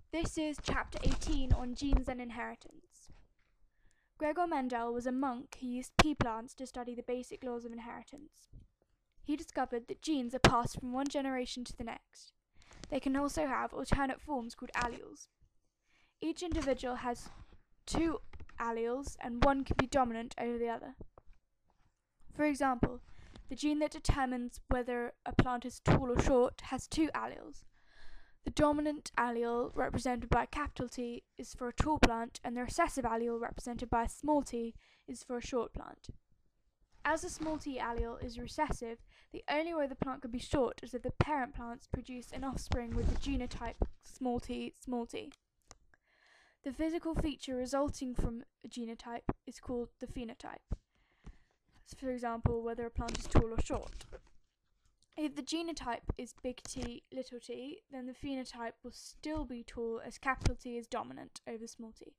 This is chapter 18 on genes and inheritance. Gregor Mendel was a monk who used pea plants to study the basic laws of inheritance. He discovered that genes are passed from one generation to the next. They can also have alternate forms called alleles. Each individual has two alleles and one can be dominant over the other. For example, the gene that determines whether a plant is tall or short has two alleles. The dominant allele, represented by a capital T, is for a tall plant, and the recessive allele, represented by a small t, is for a short plant. As the small t allele is recessive, the only way the plant could be short is if the parent plants produce an offspring with the genotype small t, small t. The physical feature resulting from a genotype is called the phenotype. For example, whether a plant is tall or short. If the genotype is big T, little t, then the phenotype will still be tall as capital T is dominant over small t.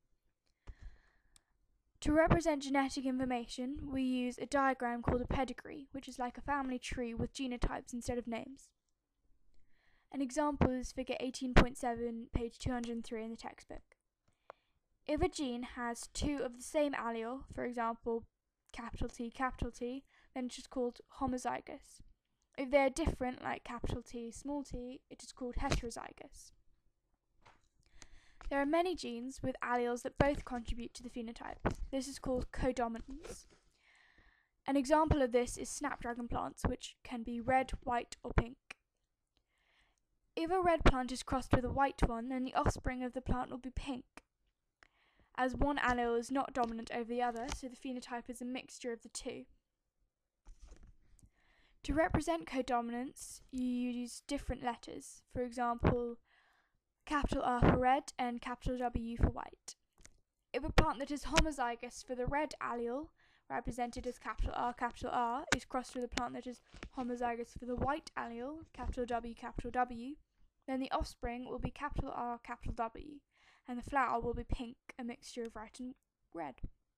To represent genetic information, we use a diagram called a pedigree, which is like a family tree with genotypes instead of names. An example is figure 18.7, page 203 in the textbook. If a gene has two of the same allele, for example, capital T, then it is called homozygous. If they are different, like capital T, small t, it is called heterozygous. There are many genes with alleles that both contribute to the phenotype. This is called codominance. An example of this is snapdragon plants, which can be red, white, or pink. If a red plant is crossed with a white one, then the offspring of the plant will be pink, as one allele is not dominant over the other, so the phenotype is a mixture of the two. To represent codominance, you use different letters. For example, capital R for red and capital W for white. If a plant that is homozygous for the red allele, represented as capital R, is crossed with a plant that is homozygous for the white allele, capital W, then the offspring will be capital R, capital W, and the flower will be pink, a mixture of white and red.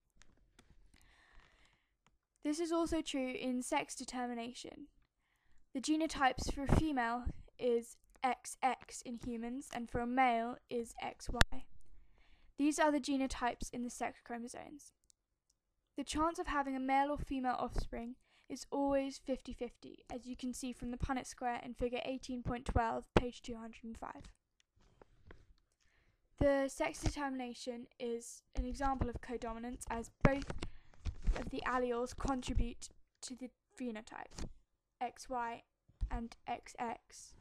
This is also true in sex determination. The genotypes for a female is XX in humans, and for a male is XY. These are the genotypes in the sex chromosomes. The chance of having a male or female offspring is always 50-50, as you can see from the Punnett square in figure 18.12, page 205. The sex determination is an example of codominance, as both of the alleles contribute to the phenotype, XY and XX.